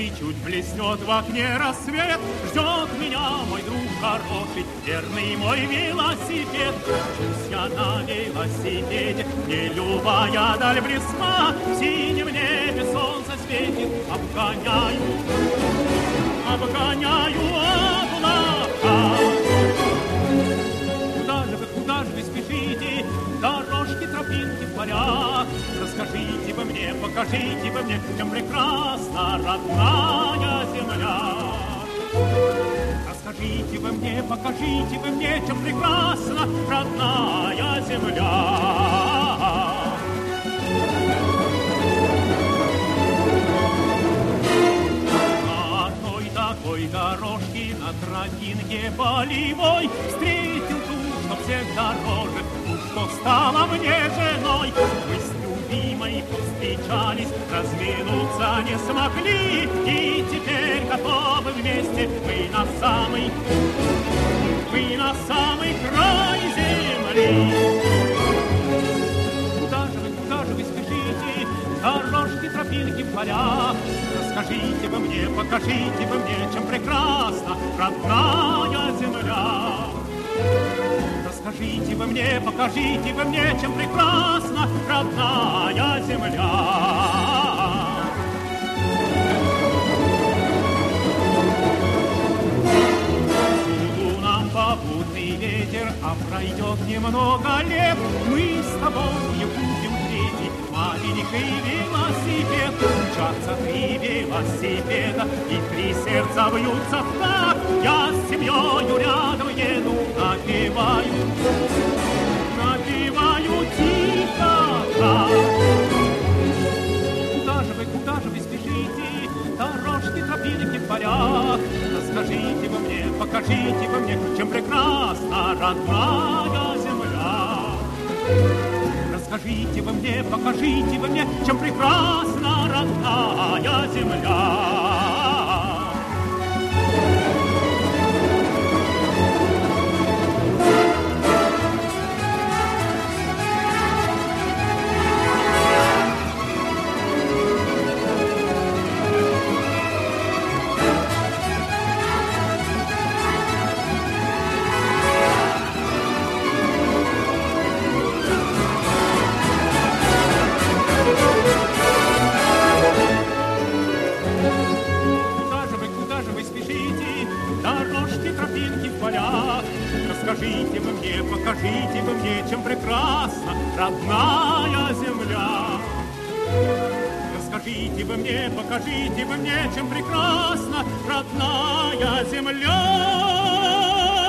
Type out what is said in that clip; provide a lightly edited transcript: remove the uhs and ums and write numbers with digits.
и чуть блеснет в окне рассвет. Ждет меня мой друг хороший, верный мой велосипед. Мчусь я на велосипеде, мне любая даль близка. В синем небе солнце светит, обгоняю облака. Куда же вы спешите? Дорожки, тропинки в полях. Расскажите вы мне, покажите вы мне, чем прекрасна родная земля. Расскажите вы мне, покажите вы мне, чем прекрасна родная земля. На одной такой дорожке, на тропинке полевой, встретил ту, что всех дороже, ту, что стала мне женой. Мы с любимой встречались, разминуться не смогли, и теперь готовы вместе мы на самый край земли. Куда же вы спешите? Дорожки, тропинки, поля. Расскажите вы мне, покажите вы мне, чем прекрасна родная земля. Расскажите вы мне, покажите вы мне, чем прекрасна родная земля. Всюду нам попутный ветер, а пройдет немного лет, мы с тобой будем встретить маленький велосипед. Мчатся 3 велосипеда, и 3 сердца бьются в такт. Я с семьёю рядом еду, напеваю тихо так. Куда же вы спешите? Дорожки, тропинки в полях. Расскажите вы мне, покажите вы мне, чем прекрасна родная земля. Расскажите вы мне, покажите вы мне, чем прекрасна родная земля. Расскажите вы мне, покажите вы мне, чем прекрасна родная земля. Расскажите вы мне, покажите вы мне, чем прекрасна родная земля.